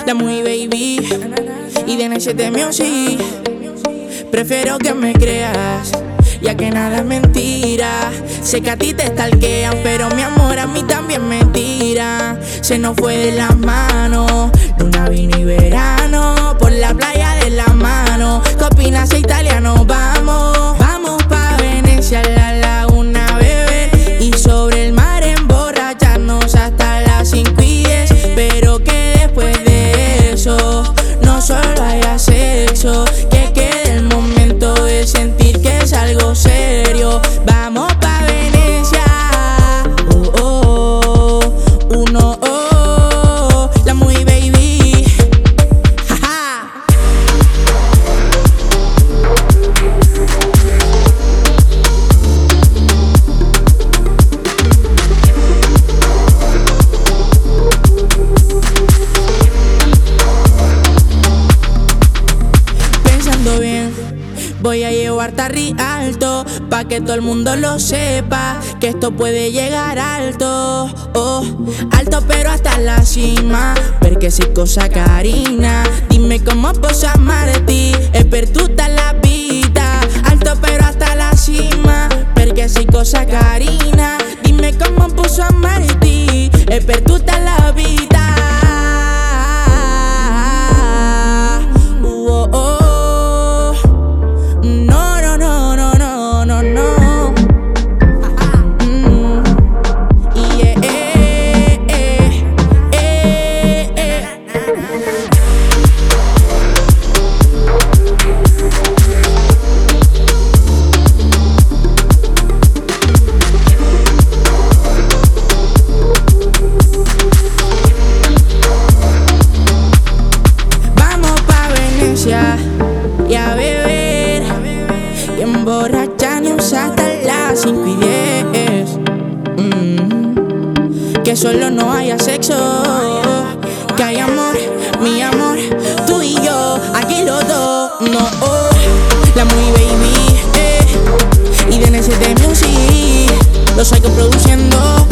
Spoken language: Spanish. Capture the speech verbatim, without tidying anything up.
La muy baby y de N S T Music. Prefiero que me creas, ya que nada es mentira. Sé que a ti te stalkean, pero mi amor a mí también me tira. Se nos fue de las manos, luna, vino y verano, por la playa de la mano. ¿Qué opinas si italiano? Vamos, vamos pa' Venecia, la laguna, bebé, y sobre el mar emborracharnos hasta las cinco y diez. Pero que después de eso no solo haya sexo, que quede el momento de sentir que es algo serio. Vamos pa' Venecia, oh, oh, oh, uno, oh, la muy baby, jaja. Pensando bien, voy a llevarte a Rialto, pa' que todo el mundo lo sepa, que esto puede llegar alto, oh, alto pero hasta la cima, porque si cosa carina, dime cómo posso amarti, e per tutta la vita, alto pero hasta la cima, perché sei cosa carina, dime cómo posso amarti, e per tutta la vita. Uh, oh, oh. No, no, no, no, no, no, no. Mm. Yeah, eh, eh, eh, eh. Vamos pa' Venecia y a beber y emborracharnos hasta las cinco y diez. Mm. Que solo no haya sexo, que hay amor, mi amor, tú y yo, aquí los dos. No, oh, la muy baby, eh, y de N S T Music, lo saco produciendo.